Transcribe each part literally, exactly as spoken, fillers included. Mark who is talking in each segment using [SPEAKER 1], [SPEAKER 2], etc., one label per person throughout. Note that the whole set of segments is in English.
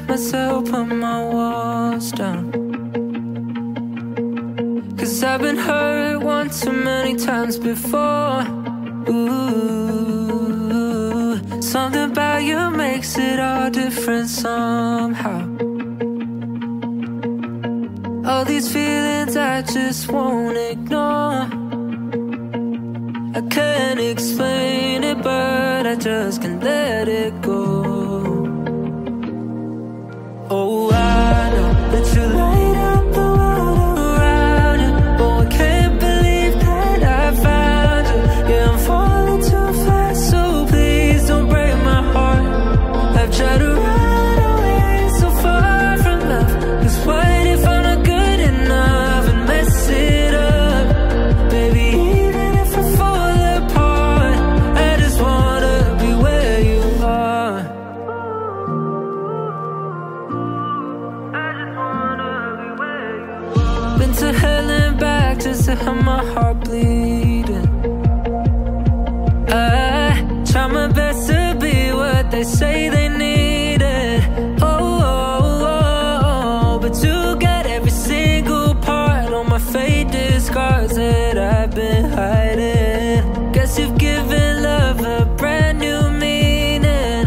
[SPEAKER 1] myself, put my walls down. Cause I've been hurt one too many times before. Ooh, something about you makes it all different somehow. All these feelings I just won't ignore. I can't explain it, but I just can't let it go. Oh, I know that you light up the world around you. Oh, I can't believe that I found you. Yeah, I'm falling too fast, so please don't break my heart. I've tried to run away so far from love. Cause what if I'm not good enough and mess it up? Baby, even if I fall apart, I just wanna be where you are. Been to hell and back just to have my heart bleeding. I try my best to be what they say they needed. Oh, oh, oh, but you got every single part on my faded scars that I've been hiding. Guess you've given love a brand new meaning.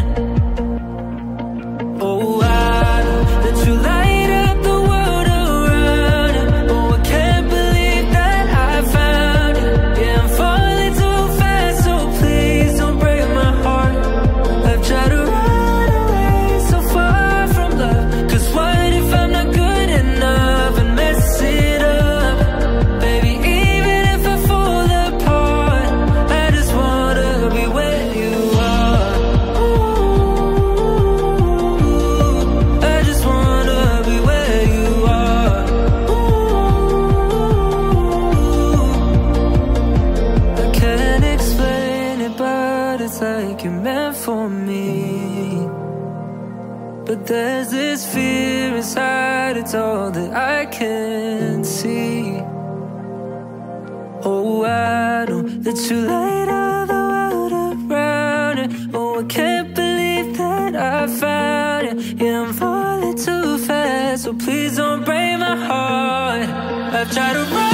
[SPEAKER 1] Oh, I know that you light up the world around you. Oh, I can't believe that I found you. Yeah, I'm falling too fast, so please don't break my heart. I've tried to run away so far from love. Cause what if I'm not good enough and mess it up? Baby, even if I fall apart, I just wanna be where you are. Ooh, I just wanna be where you are. Ooh, I can't explain it, but it's like you're meant for me. But there's this fear inside, it's all that I can see. Oh, I know that you light up the world around you. Oh, I can't believe that I found you. Yeah, I'm falling too fast, so please don't break my heart. I've tried to run